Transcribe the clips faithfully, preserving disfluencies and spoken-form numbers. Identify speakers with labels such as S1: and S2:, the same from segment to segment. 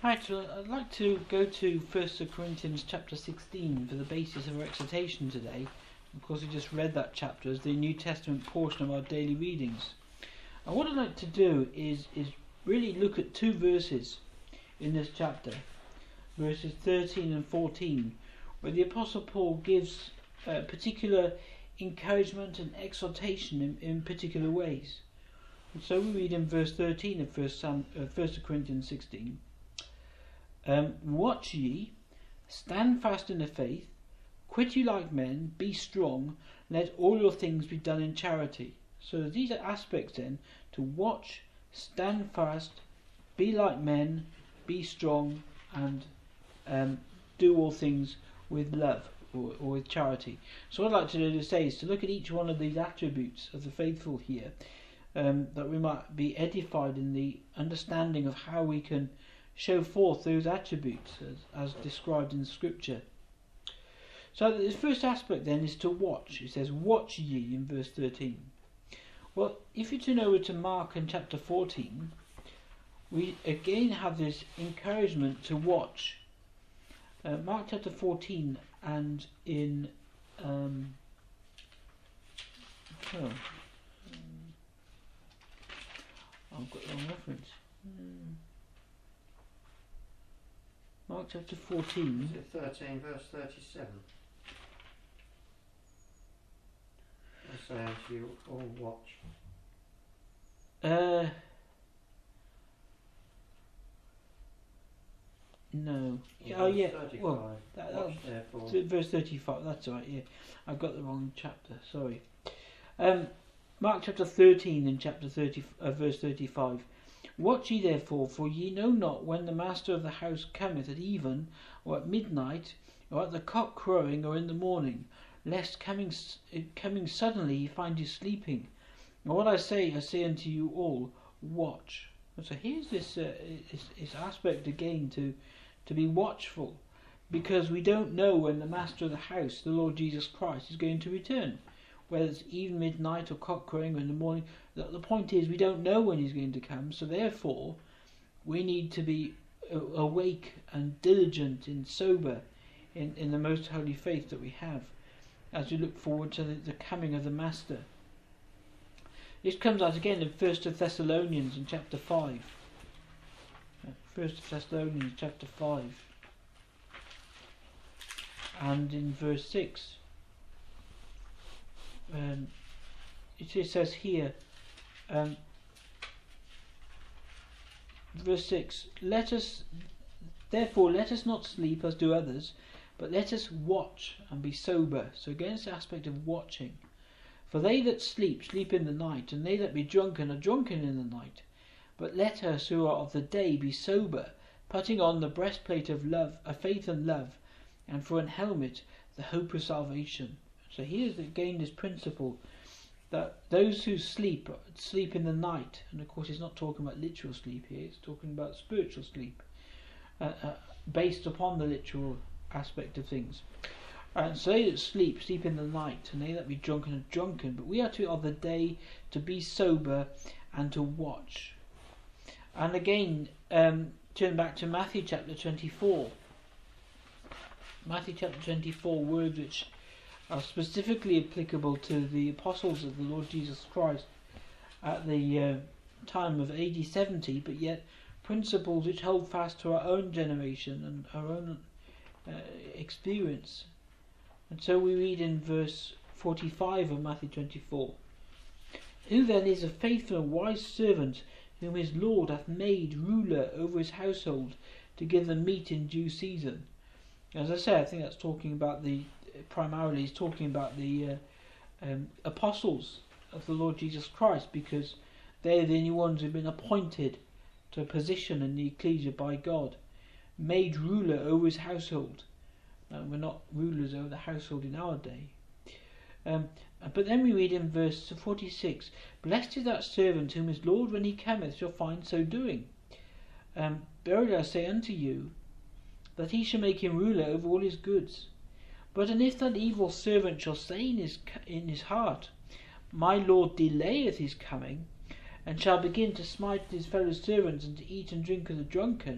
S1: Right, well, I'd like to go to First Corinthians chapter sixteen for the basis of our exhortation today. Of course, we just read that chapter as the New Testament portion of our daily readings. And what I'd like to do is, is really look at two verses in this chapter, verses thirteen and fourteen, where the Apostle Paul gives uh, particular encouragement and exhortation in, in particular ways. And so we read in verse thirteen of First, Sam, uh, First Corinthians sixteen. Um, Watch ye, stand fast in the faith, quit you like men, be strong, let all your things be done in charity. So these are aspects then, to watch, stand fast, be like men, be strong, and um, do all things with love or, or with charity. So what I'd like to do today is to look at each one of these attributes of the faithful here, um, that we might be edified in the understanding of how we can show forth those attributes as, as described in Scripture. So the first aspect then is to watch. It says, watch ye in verse thirteen. Well, if you turn over to Mark in chapter fourteen, we again have this encouragement to watch. Uh, Mark chapter fourteen and in um, oh, I've got the wrong reference. Hmm. Mark chapter fourteen.
S2: Is it thirteen verse thirty-seven? I say as you all watch.
S1: Uh, no.
S2: In
S1: Oh
S2: verse
S1: yeah.
S2: thirty-five,
S1: Well, that,
S2: watch
S1: that,
S2: therefore.
S1: th- verse thirty-five. That's right. Yeah, I've got the wrong chapter. Sorry. Um, Mark chapter thirteen and chapter thirty, uh, verse thirty-five. Watch ye therefore, for ye know not when the master of the house cometh at even, or at midnight, or at the cock crowing, or in the morning, lest coming coming suddenly he find you sleeping. And what I say, I say unto you all, watch. And so here's this, uh, this, this aspect again to to be watchful, because we don't know when the master of the house, the Lord Jesus Christ, is going to return. Whether it's even midnight or cock crowing or in the morning, the, the point is we don't know when he's going to come, so therefore we need to be uh, awake and diligent and sober in, in the most holy faith that we have as we look forward to the, the coming of the Master. This comes out again in First Thessalonians in chapter five. First Thessalonians chapter five and in verse six. Um, it says here, um, verse six, let us therefore let us not sleep as do others, but let us watch and be sober. So again it's the aspect of watching. For they that sleep, sleep in the night, and they that be drunken are drunken in the night. But let us who are of the day be sober, putting on the breastplate of love, of faith and love, and for an helmet the hope of salvation. So here's again this principle that those who sleep, sleep in the night, and of course he's not talking about literal sleep here, he's talking about spiritual sleep, uh, uh, based upon the literal aspect of things. And so they that sleep, sleep in the night, and they that be drunken are drunken, but we are to of the day to be sober and to watch. And again, um, turn back to Matthew chapter twenty-four. Matthew chapter twenty-four, words which are specifically applicable to the apostles of the Lord Jesus Christ at the uh, time of A D seventy, but yet principles which hold fast to our own generation and our own uh, experience. And so we read in verse forty-five of Matthew twenty-four, who then is a faithful and wise servant, whom his Lord hath made ruler over his household, to give them meat in due season. As I say, I think that's talking about the primarily he's talking about the uh, um, apostles of the Lord Jesus Christ, because they're the only ones who've been appointed to a position in the ecclesia by God, made ruler over his household. Uh, we're not rulers over the household in our day. Um, but then we read in verse forty-six, blessed is that servant whom his Lord when he cometh shall find so doing. Um, Verily I say unto you, that he shall make him ruler over all his goods. But and if that evil servant shall say in his, in his heart, my Lord delayeth his coming, and shall begin to smite his fellow servants, and to eat and drink with the drunken,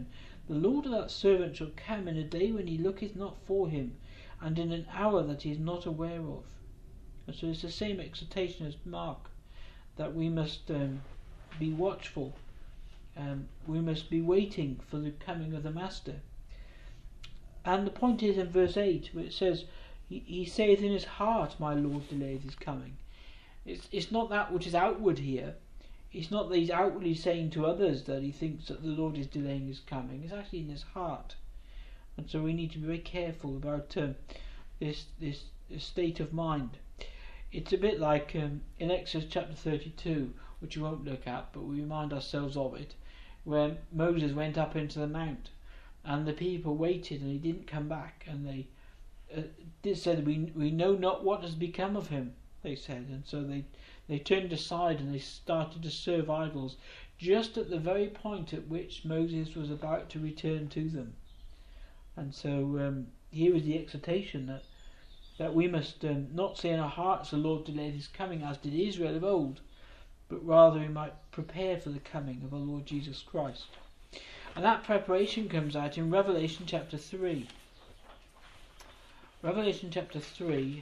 S1: The Lord of that servant shall come in a day when he looketh not for him, and in an hour that he is not aware of. And so it's the same exhortation as Mark, that we must um, be watchful. Um, we must be waiting for the coming of the Master. And the point is in verse eight, where it says, He, he saith in his heart, my Lord delayeth his coming. It's, it's not that which is outward here. It's not that he's outwardly saying to others that he thinks that the Lord is delaying his coming. It's actually in his heart. And so we need to be very careful about um, this, this this state of mind. It's a bit like um, in Exodus chapter thirty-two, which we won't look at, but we remind ourselves of it, where Moses went up into the mount, and the people waited, and he didn't come back, and they uh, did said, we we know not what has become of him, they said, and so they they turned aside and they started to serve idols, just at the very point at which Moses was about to return to them. And so um, here is the exhortation that that we must um, not say in our hearts, the Lord delayed his coming, as did Israel of old, but rather we might prepare for the coming of our Lord Jesus Christ. And that preparation comes out in Revelation chapter three. Revelation chapter three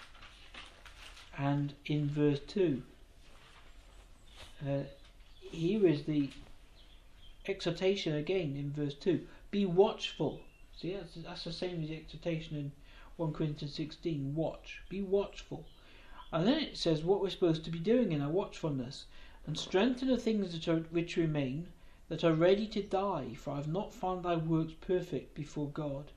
S1: and in verse two. Uh, here is the exhortation again in verse two. Be watchful. See, that's, that's the same as the exhortation in First Corinthians sixteen. Watch. Be watchful. And then it says what we're supposed to be doing in our watchfulness. And strengthen the things that are, which remain, that are ready to die, for I have not found thy works perfect before God.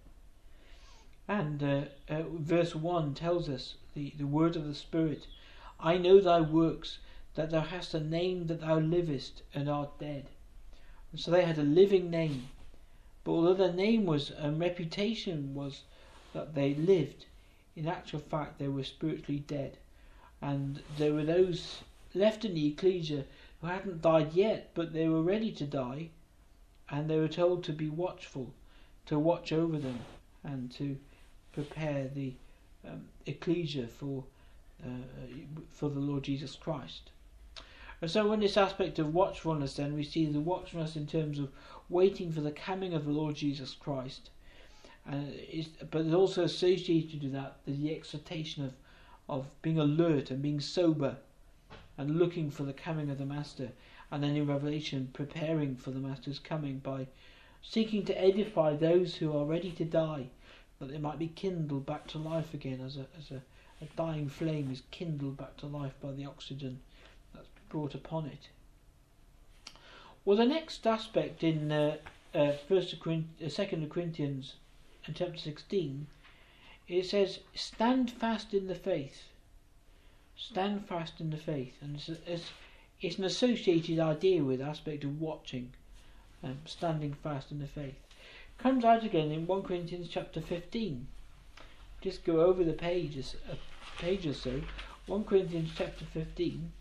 S1: And uh, uh, verse one tells us the, the word of the Spirit. I know thy works, that thou hast a name, that thou livest and art dead. And so they had a living name. But although their name was, and reputation was that they lived, in actual fact they were spiritually dead. And there were those left in the ecclesia who hadn't died yet, but they were ready to die, and they were told to be watchful, to watch over them, and to prepare the um, ecclesia for uh, for the Lord Jesus Christ. And so in this aspect of watchfulness then we see the watchfulness in terms of waiting for the coming of the Lord Jesus Christ. And it's, but it's also associated with that the exhortation of, of being alert and being sober and looking for the coming of the Master. And then in Revelation preparing for the Master's coming by seeking to edify those who are ready to die, that they might be kindled back to life again, as a, as a, a dying flame is kindled back to life by the oxygen that's brought upon it. Well, the next aspect in uh, uh, First uh, Second Corinthians in chapter sixteen, it says, "Stand fast in the faith." Stand fast in the faith, and it's, it's, it's an associated idea with the aspect of watching, um, standing fast in the faith. Comes out again in First Corinthians chapter fifteen. Just go over the pages, a page or so. First Corinthians chapter fifteen.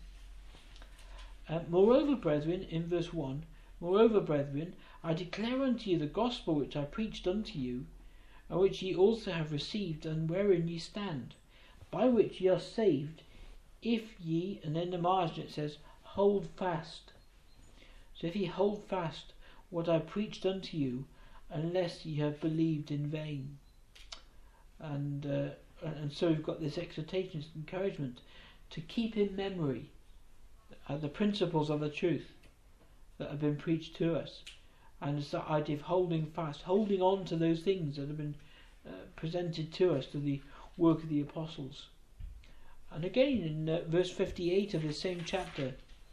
S1: Uh, Moreover, brethren, in verse one, Moreover, brethren, I declare unto you the gospel which I preached unto you, and which ye also have received, and wherein ye stand, by which ye are saved, if ye, and then the margin it says, hold fast. So if ye hold fast what I preached unto you, unless ye have believed in vain. And uh, and so we've got this exhortation, this encouragement to keep in memory uh, the principles of the truth that have been preached to us, and it's that idea of holding fast, holding on to those things that have been uh, presented to us through the work of the apostles. And again in uh, verse fifty-eight of the same chapter,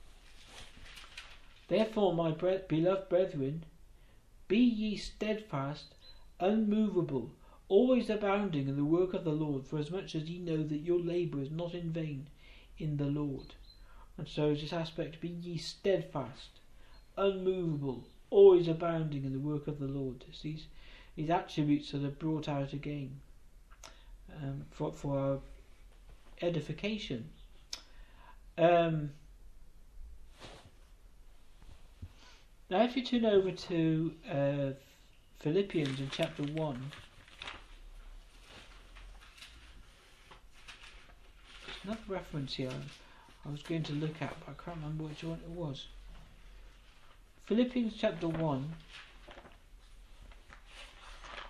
S1: "Therefore, my bre- beloved brethren, be ye steadfast, unmovable, always abounding in the work of the Lord, for as much as ye know that your labour is not in vain in the Lord." And so this aspect, be ye steadfast, unmovable, always abounding in the work of the Lord. It's these, these attributes that are brought out again um, for, for our edification. Um, now if you turn over to uh, Philippians in chapter one, there's another reference here I was going to look at, but I can't remember which one it was. Philippians chapter one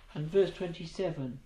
S1: and verse twenty-seven.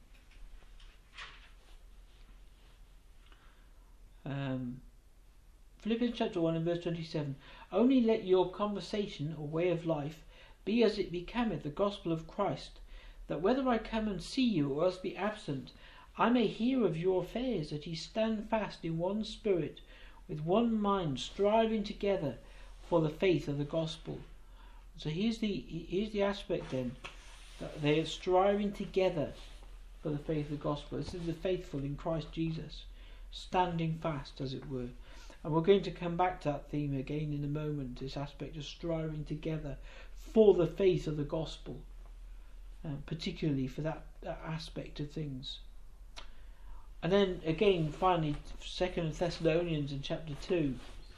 S1: Um, Philippians chapter one and verse twenty-seven. Only let your conversation or way of life be as it becometh the gospel of Christ, that whether I come and see you or else be absent, I may hear of your affairs, that ye stand fast in one spirit, with one mind, striving together for the faith of the gospel. So here's the here's the aspect then, that they are striving together for the faith of the gospel. This is the faithful in Christ Jesus, standing fast, as it were. And we're going to come back to that theme again in a moment, this aspect of striving together for the faith of the gospel, uh, particularly for that, that aspect of things. And then again, finally, Second Thessalonians in chapter two.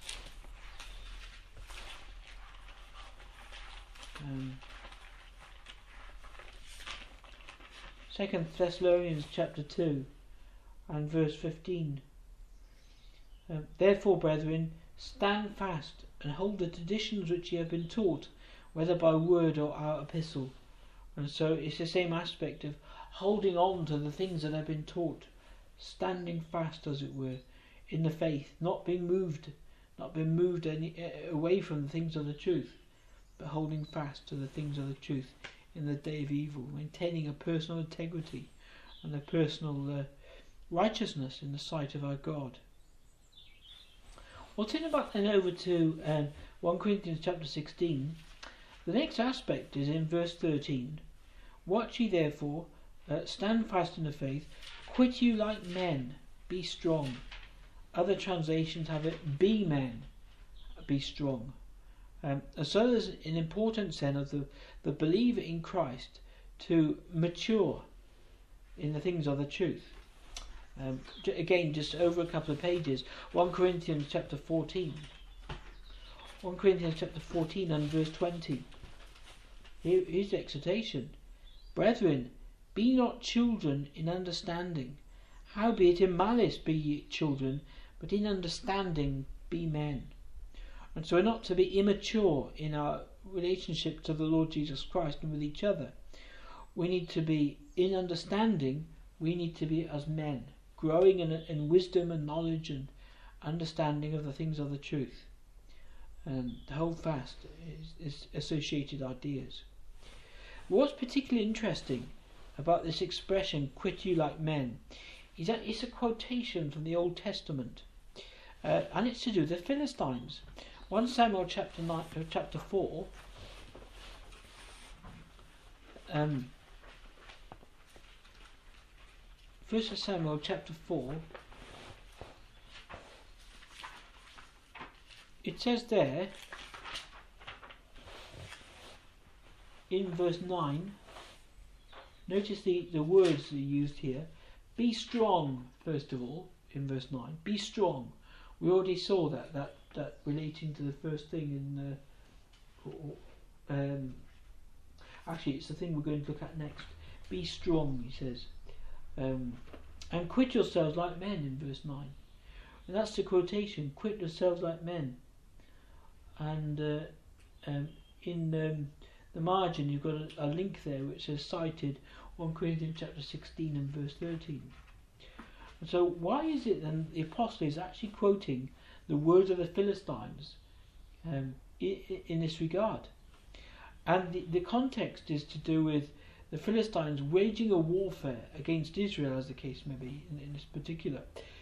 S1: Um, Second Thessalonians chapter two and verse fifteen. Um, Therefore, brethren, stand fast and hold the traditions which ye have been taught, whether by word or our epistle. And so it's the same aspect of holding on to the things that have been taught, standing fast, as it were, in the faith, not being moved, not being moved any, uh, away from the things of the truth, but holding fast to the things of the truth in the day of evil, maintaining a personal integrity and a personal uh, righteousness in the sight of our God. Well, turning back then over to um, First Corinthians chapter sixteen, the next aspect is in verse thirteen. Watch ye therefore, uh, stand fast in the faith, quit you like men, be strong. Other translations have it, be men, be strong. Um, so there's an importance then of the, the believer in Christ to mature in the things of the truth. Um, again, just over a couple of pages, First Corinthians chapter fourteen. First Corinthians chapter fourteen and verse twenty. Here, here's the exhortation. Brethren, be not children in understanding, howbeit in malice be ye children, but in understanding be men. And so we're not to be immature in our relationship to the Lord Jesus Christ and with each other. We need to be in understanding, we need to be as men, growing in, in wisdom and knowledge and understanding of the things of the truth. And to hold fast is, is associated ideas. What's particularly interesting about this expression, quit you like men, is that it's a quotation from the Old Testament, uh, and it's to do with the Philistines. First Samuel chapter nine, uh, chapter four. Um, First Samuel chapter four. It says there in verse nine. Notice the, the words that are used here. Be strong, first of all, in verse nine. Be strong. We already saw that, that, that relating to the first thing in... Uh, um, actually, it's the thing we're going to look at next. Be strong, he says. Um, and quit yourselves like men, in verse nine. And that's the quotation, quit yourselves like men. And uh, um, in... Um, the margin, you've got a, a link there which says cited First Corinthians chapter sixteen and verse thirteen. And so why is it then the apostle is actually quoting the words of the Philistines um, in, in this regard? And the, the context is to do with the Philistines waging a warfare against Israel, as the case may be in, in this particular.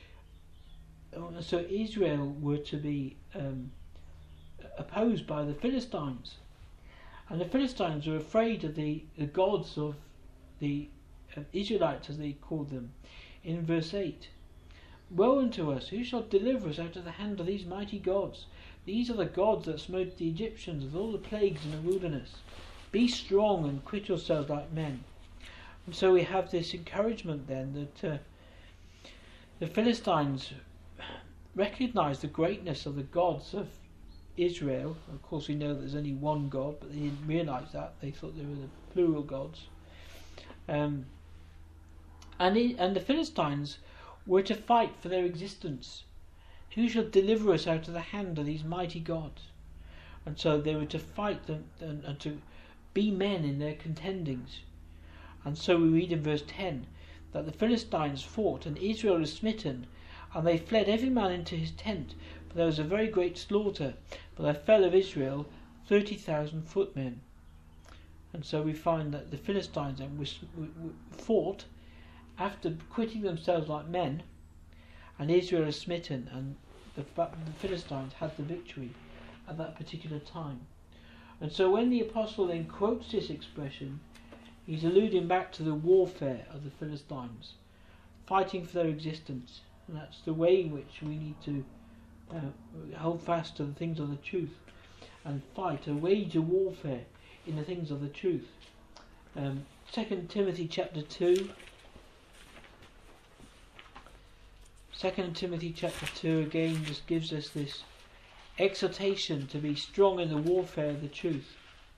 S1: So Israel were to be um, opposed by the Philistines. And the Philistines were afraid of the, the gods of the uh, Israelites, as they called them, in verse eight. Woe unto us, who shall deliver us out of the hand of these mighty gods? These are the gods that smote the Egyptians with all the plagues in the wilderness. Be strong and quit yourselves like men. And so we have this encouragement then that uh, the Philistines recognise the greatness of the gods of Israel. Of course we know there's only one God, but they didn't realise that. They thought they were the plural gods. Um, and, he, and the Philistines were to fight for their existence. Who shall deliver us out of the hand of these mighty gods? And so they were to fight them and, and to be men in their contendings. And so we read in verse ten that the Philistines fought, and Israel was smitten, and they fled every man into his tent, for there was a very great slaughter, for there fell of Israel thirty thousand footmen. And so we find that the Philistines then was, fought after quitting themselves like men, and Israel is smitten, and the, the Philistines had the victory at that particular time. And so when the apostle then quotes this expression, he's alluding back to the warfare of the Philistines, fighting for their existence. And that's the way in which we need to uh, hold fast to the things of the truth and fight, a wage of warfare in the things of the truth. Um, Second Timothy chapter two. Second Timothy chapter two again just gives us this exhortation to be strong in the warfare of the truth.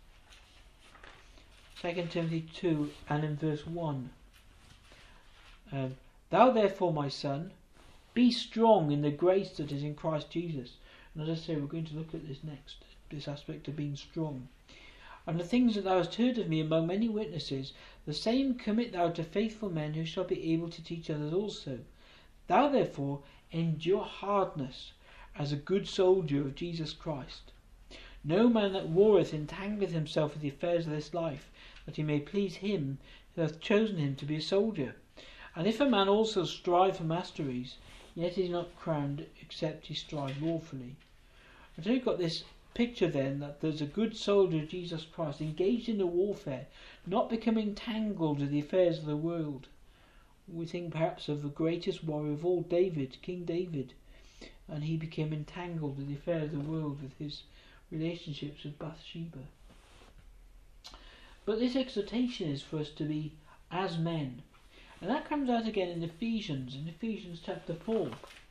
S1: Second Timothy two and in verse one. Um, Thou therefore, my son, be strong in the grace that is in Christ Jesus. And as I say, we're going to look at this next, this aspect of being strong. And the things that thou hast heard of me among many witnesses, the same commit thou to faithful men who shall be able to teach others also. Thou therefore endure hardness as a good soldier of Jesus Christ. No man that warreth entangleth himself with the affairs of this life, that he may please him who hath chosen him to be a soldier. And if a man also strive for masteries, yet he is not crowned except he strive lawfully. And so you've got this picture then that there's a good soldier of Jesus Christ engaged in the warfare, not becoming entangled with the affairs of the world. We think perhaps of the greatest warrior of all, David, King David, and he became entangled with the affairs of the world with his relationships with Bathsheba. But this exhortation is for us to be as men, and that comes out again in Ephesians, in Ephesians chapter four.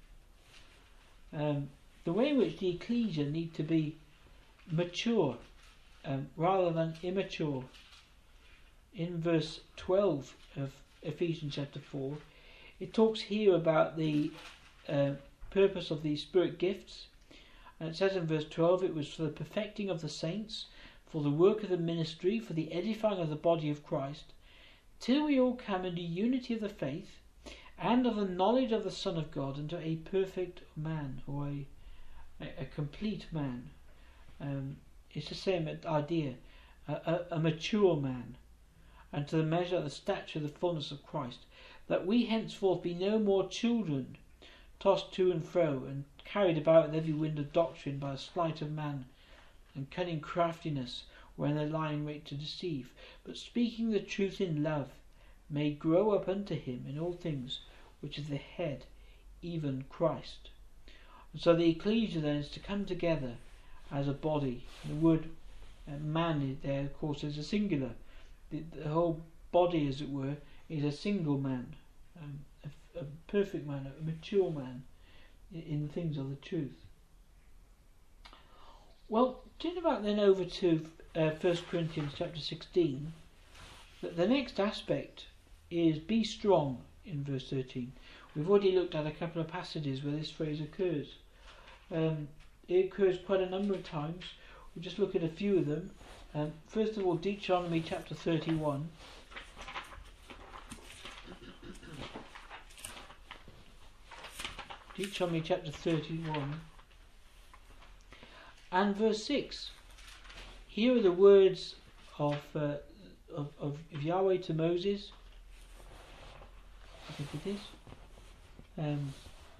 S1: Um, the way in which the ecclesia need to be mature um, rather than immature. In verse twelve of Ephesians chapter four, it talks here about the uh, purpose of the spirit gifts, and it says in verse twelve, it was for the perfecting of the saints, for the work of the ministry, for the edifying of the body of Christ, till we all come into unity of the faith and of the knowledge of the Son of God, unto a perfect man, or a, a, a complete man. Um, it's the same idea, a, a, a mature man, and to the measure of the stature of the fullness of Christ, that we henceforth be no more children, tossed to and fro, and carried about with every wind of doctrine by a sleight of man, and cunning craftiness, when they lie in wait to deceive, but speaking the truth in love, may grow up unto him in all things, which is the head, even Christ. And so the ecclesia then is to come together as a body. The word uh, man there, of course, is a singular. The, the whole body, as it were, is a single man, um, a, a perfect man, a mature man in, in the things of the truth. Well, turn about then over to uh, First Corinthians chapter sixteen. The, the next aspect is be strong in verse thirteen. We've already looked at a couple of passages where this phrase occurs. Um, it occurs quite a number of times. We'll just look at a few of them. Um, first of all, Deuteronomy chapter thirty-one. Deuteronomy chapter thirty-one and verse six. Here are the words of, uh, of, of Yahweh to Moses. I think it is. Um,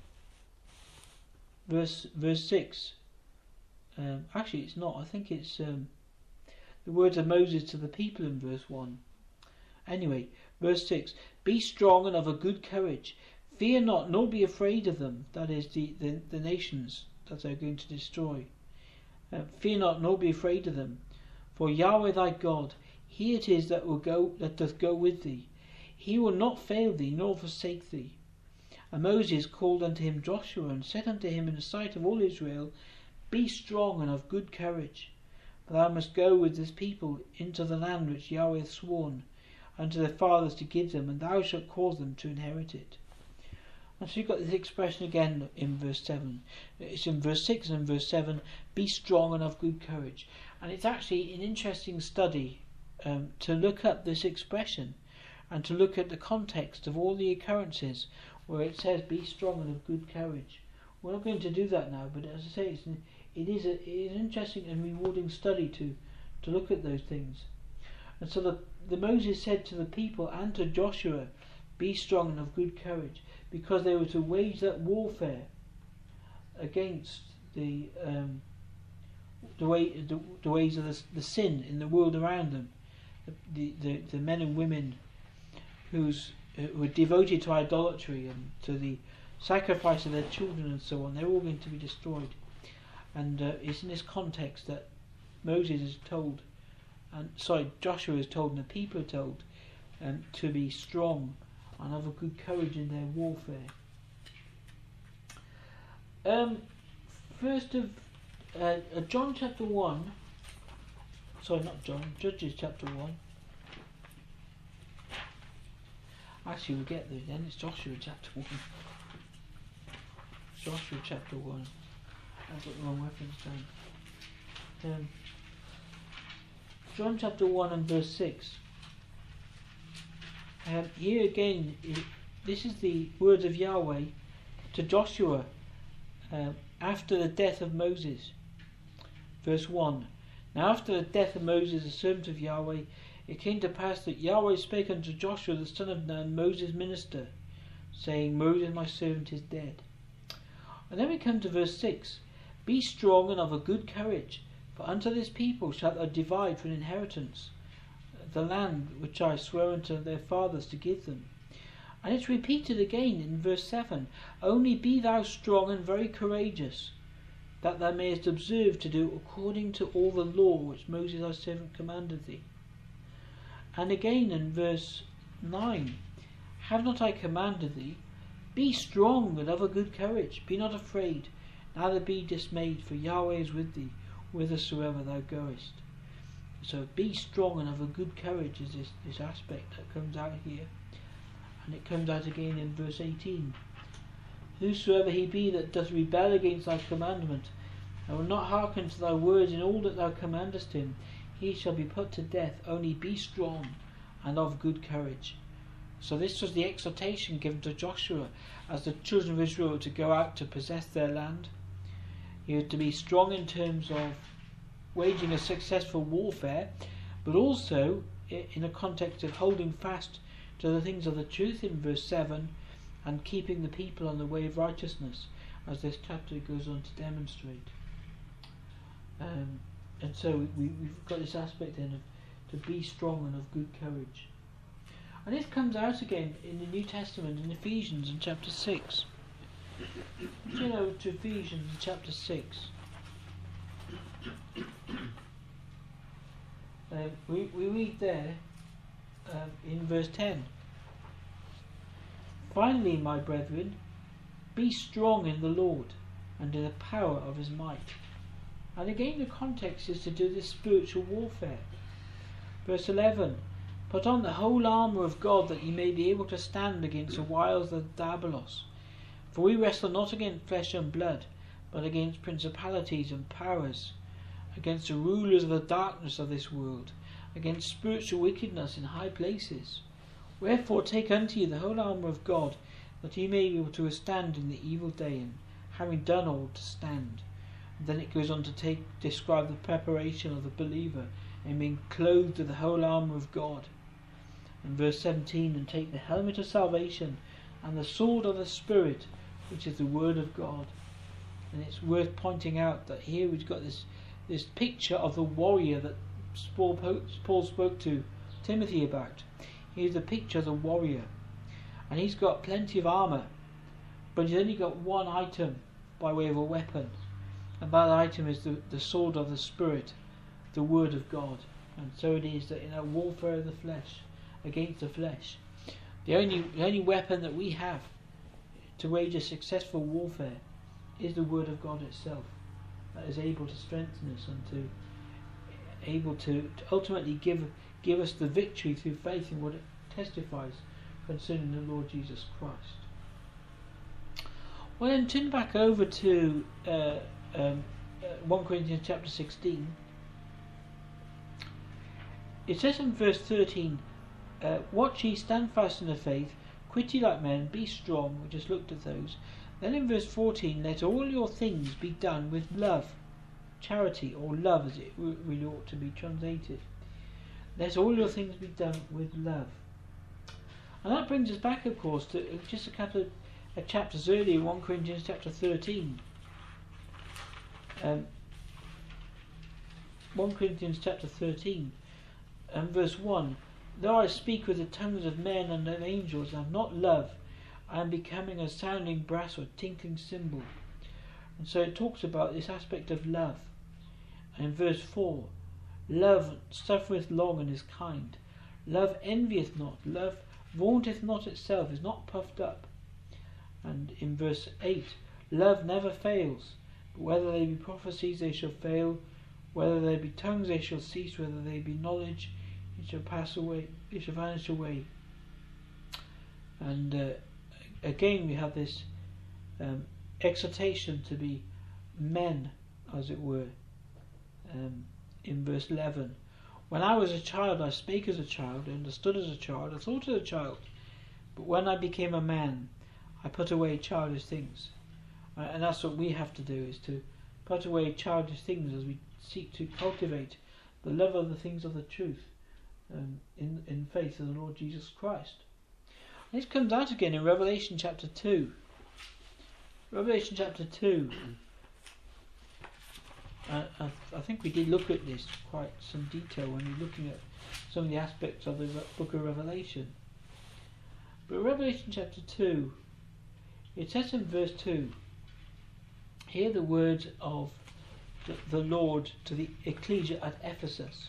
S1: verse verse six. Um, actually, it's not. I think it's um, the words of Moses to the people in verse one. Anyway, verse six. Be strong and of a good courage. Fear not, nor be afraid of them. That is the, the, the nations that they're going to destroy. Uh, fear not, nor be afraid of them. For Yahweh thy God, he it is that will go that doth go with thee. He will not fail thee, nor forsake thee. And Moses called unto him Joshua, and said unto him in the sight of all Israel, Be strong and of good courage, for thou must go with this people into the land which Yahweh hath sworn unto their fathers to give them, and thou shalt cause them to inherit it. And so you've got this expression again in verse seven. It's in verse six and verse seven, be strong and of good courage. And it's actually an interesting study um, to look up this expression, and to look at the context of all the occurrences where it says be strong and of good courage. We're not going to do that now, but as I say, it's, it is a, it is an interesting and rewarding study to, to look at those things. And so the, the Moses said to the people and to Joshua, be strong and of good courage, because they were to wage that warfare against the um, the way the, the ways of the, the sin in the world around them, the the, the men and women who's uh, who were devoted to idolatry and to the sacrifice of their children and so on. They're all going to be destroyed, and uh, it's in this context that Moses is told, and sorry, Joshua is told, and the people are told, um, to be strong and have a good courage in their warfare. Um, first of uh, uh, John chapter one. Sorry, not John. Judges chapter one. Actually, we'll get there then. It's Joshua chapter one. Joshua chapter one. I've got the wrong reference down. Um, John chapter one and verse six. Um, here again, it, this is the words of Yahweh to Joshua uh, after the death of Moses. Verse one. Now after the death of Moses, the servant of Yahweh, it came to pass that Yahweh spake unto Joshua the son of Nun, Moses' minister, saying, Moses my servant is dead. And then we come to verse six. Be strong and of a good courage, for unto this people shalt thou divide for an inheritance the land which I swear unto their fathers to give them. And it's repeated again in verse seven. Only be thou strong and very courageous, that thou mayest observe to do according to all the law which Moses thy servant commanded thee. And again in verse nine. Have not I commanded thee? Be strong and of a good courage. Be not afraid, neither be dismayed, for Yahweh is with thee, whithersoever thou goest. So be strong and of a good courage is this, this aspect that comes out here. And it comes out again in verse eighteen. Whosoever he be that doth rebel against thy commandment, and will not hearken to thy words in all that thou commandest him, he shall be put to death. Only be strong and of good courage. So this was the exhortation given to Joshua as the children of Israel were to go out to possess their land. He was to be strong in terms of waging a successful warfare, but also in a context of holding fast to the things of the truth in verse seven, and keeping the people on the way of righteousness, as this chapter goes on to demonstrate. Um, and so we, we've got this aspect then of to be strong and of good courage. And this comes out again in the New Testament in Ephesians in chapter six. You know, to Ephesians in chapter six. Uh, we, we read there um, in verse ten. Finally, my brethren, be strong in the Lord and in the power of his might. And again the context is to do this spiritual warfare. Verse eleven. Put on the whole armour of God, that ye may be able to stand against the wiles of Diabolos. For we wrestle not against flesh and blood, but against principalities and powers, against the rulers of the darkness of this world, against spiritual wickedness in high places. Wherefore take unto you the whole armour of God, that ye may be able to withstand in the evil day, and having done all to stand. And then it goes on to take describe the preparation of the believer in being clothed with the whole armour of God. In verse seventeen, and take the helmet of salvation and the sword of the Spirit, which is the word of God. And it's worth pointing out that here we've got this this picture of the warrior that Paul, Paul spoke to Timothy about. Here's the picture of the warrior, and he's got plenty of armour, but he's only got one item by way of a weapon, and that item is the, the sword of the Spirit, the word of God. And so it is that in our warfare of the flesh, against the flesh, the only the only weapon that we have to wage a successful warfare is the word of God itself, that is able to strengthen us and to able to, to ultimately give give us the victory through faith in what it testifies concerning the Lord Jesus Christ. Well, then turn back over to uh, um, uh, First Corinthians chapter sixteen. It says in verse thirteen, uh, watch ye, stand fast in the faith, quit ye like men, be strong. We just looked at those. Then in verse fourteen, let all your things be done with love, charity, or love as it really ought to be translated. Let all your things be done with love. And that brings us back, of course, to just a couple of uh, chapters earlier, First Corinthians chapter thirteen. Um, First Corinthians chapter thirteen and verse one. Though I speak with the tongues of men and of angels and have not love, I am becoming a sounding brass or tinkling cymbal. And so it talks about this aspect of love. And in verse four, love suffereth long and is kind. Love envieth not. Love vaunteth not itself, is not puffed up. And in verse eight, love never fails. But whether they be prophecies, they shall fail. Whether they be tongues, they shall cease. Whether they be knowledge, it shall pass away. It shall vanish away. And uh, again, we have this um, exhortation to be men, as it were. Um, in verse eleven, when I was a child, I spake as a child, I understood as a child, I thought as a child. But when I became a man, I put away childish things. Uh, and that's what we have to do, is to put away childish things as we seek to cultivate the love of the things of the truth um, in, in faith in the Lord Jesus Christ. And this comes out again in Revelation chapter two. Revelation chapter two. Uh, I, I think we did look at this quite some detail when we were looking at some of the aspects of the book of Revelation. But Revelation chapter two, it says in verse two, hear the words of the, the Lord to the ecclesia at Ephesus.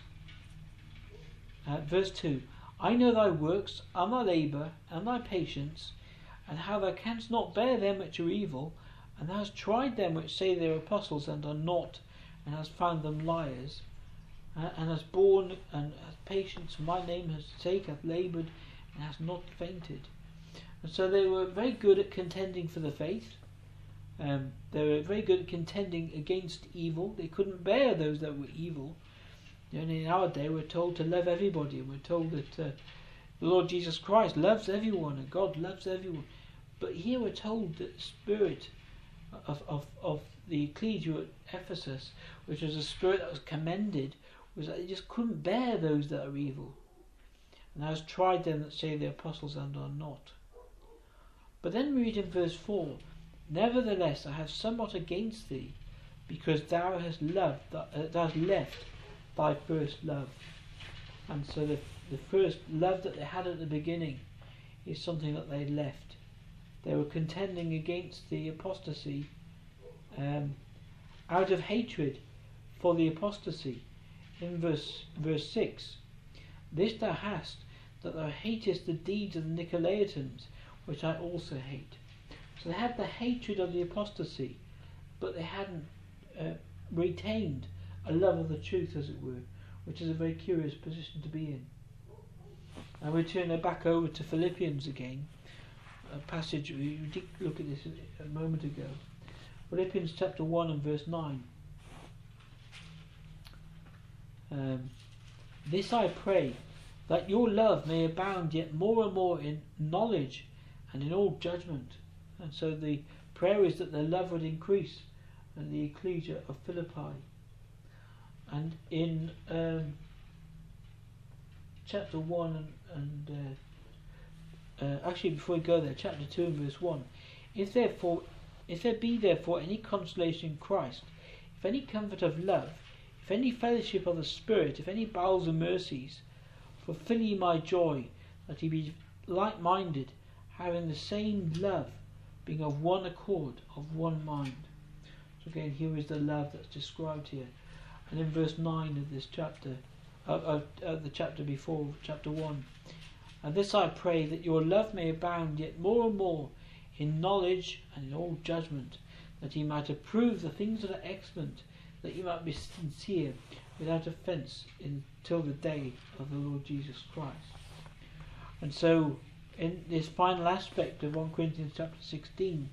S1: Uh, verse two, I know thy works, and thy labour, and thy patience, and how thou canst not bear them which are evil, and thou hast tried them which say they are apostles and are not, and hast found them liars, uh, and hast borne and hast patience for my name's sake, hath laboured, and hast not fainted. And so they were very good at contending for the faith. Um, they were very good at contending against evil. They couldn't bear those that were evil. And in our day we're told to love everybody, and we're told that uh, the Lord Jesus Christ loves everyone, and God loves everyone. But here we're told that the spirit of, of, of the ecclesia at Ephesus, which was a spirit that was commended, was that they just couldn't bear those that are evil. And thou hast tried them that say they're apostles and are not. But then we read in verse four, nevertheless I have somewhat against thee, because thou hast loved, uh, thou hast left thy first love. And so the, the first love that they had at the beginning is something that they left. They were contending against the apostasy um, out of hatred for the apostasy. In verse verse six, this thou hast, that thou hatest the deeds of the Nicolaitans, which I also hate. So they had the hatred of the apostasy, but they hadn't uh, retained a love of the truth, as it were, which is a very curious position to be in. And we turn back over to Philippians again, a passage, we did look at this a moment ago. Philippians chapter one and verse nine. Um, this I pray, that your love may abound yet more and more in knowledge and in all judgment. And so the prayer is that their love would increase in the ecclesia of Philippi. And in um, chapter one and, and uh, uh, actually before we go there, chapter two and verse one, if therefore, if there be therefore any consolation in Christ, if any comfort of love, if any fellowship of the Spirit, if any bowels of mercies, fulfill ye my joy, that ye be like-minded, having the same love, being of one accord, of one mind. So again, here is the love that's described here. And in verse nine of this chapter, of, of, of the chapter before, chapter one, and this I pray, that your love may abound yet more and more in knowledge and in all judgment, that ye might approve the things that are excellent, that ye might be sincere, without offence, until the day of the Lord Jesus Christ. And so, in this final aspect of First Corinthians chapter sixteen,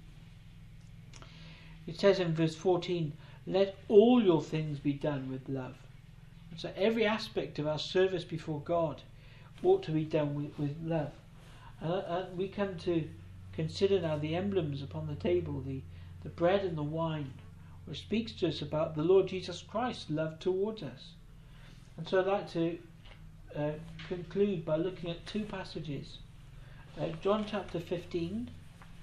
S1: it says in verse fourteen, let all your things be done with love. And so every aspect of our service before God, ought to be done with, with love. And, and we come to consider now the emblems upon the table, the, the bread and the wine, which speaks to us about the Lord Jesus Christ's love towards us. And so I'd like to uh, conclude by looking at two passages. Uh, John chapter fifteen.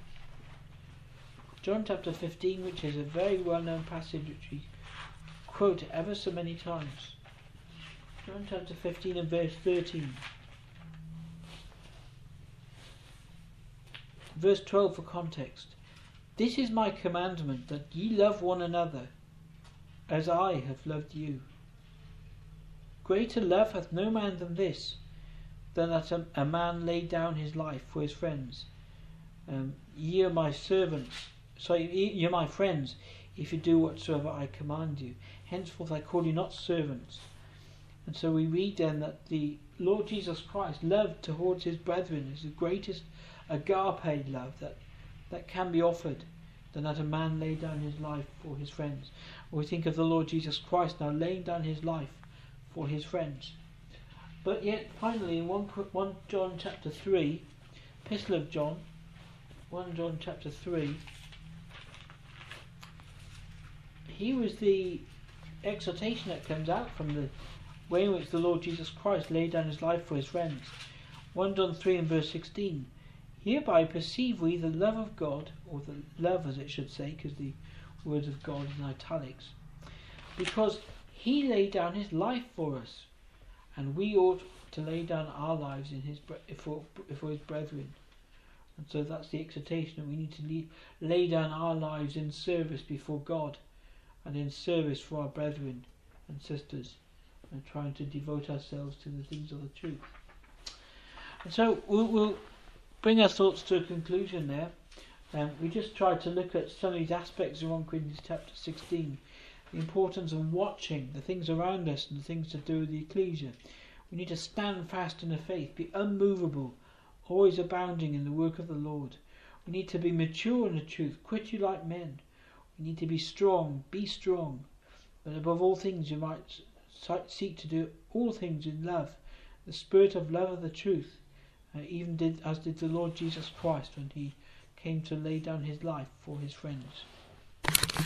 S1: John chapter fifteen, which is a very well-known passage which we quote ever so many times. John chapter fifteen and verse thirteen. Verse twelve for context. This is my commandment, that ye love one another, as I have loved you. Greater love hath no man than this, than that a, a man lay down his life for his friends. Um, ye are my servants, sorry, ye are my friends, if you do whatsoever I command you. Henceforth I call you not servants. And so we read then that the Lord Jesus Christ loved towards his brethren is the greatest agape love that, that can be offered, than that a man lay down his life for his friends. We think of the Lord Jesus Christ now laying down his life for his friends. But yet finally in First John chapter three, Epistle of John, First John chapter three, here was the exhortation that comes out from the way in which the Lord Jesus Christ laid down his life for his friends. First John three and verse sixteen. Hereby perceive we the love of God, or the love as it should say, because the words of God is in italics, because he laid down his life for us, and we ought to lay down our lives in his for, for his brethren. And so that's the exhortation, that we need to lay, lay down our lives in service before God, and in service for our brethren and sisters, and trying to devote ourselves to the things of the truth. And so we'll, we'll bring our thoughts to a conclusion there. Um, we just tried to look at some of these aspects of First Corinthians chapter sixteen, the importance of watching the things around us and the things to do with the ecclesia. We need to stand fast in the faith, be unmovable, always abounding in the work of the Lord. We need to be mature in the truth, quit you like men. We need to be strong, be strong, but above all things you might seek to do all things in love, the spirit of love of the truth, uh, even did as did the Lord Jesus Christ when he came to lay down his life for his friends.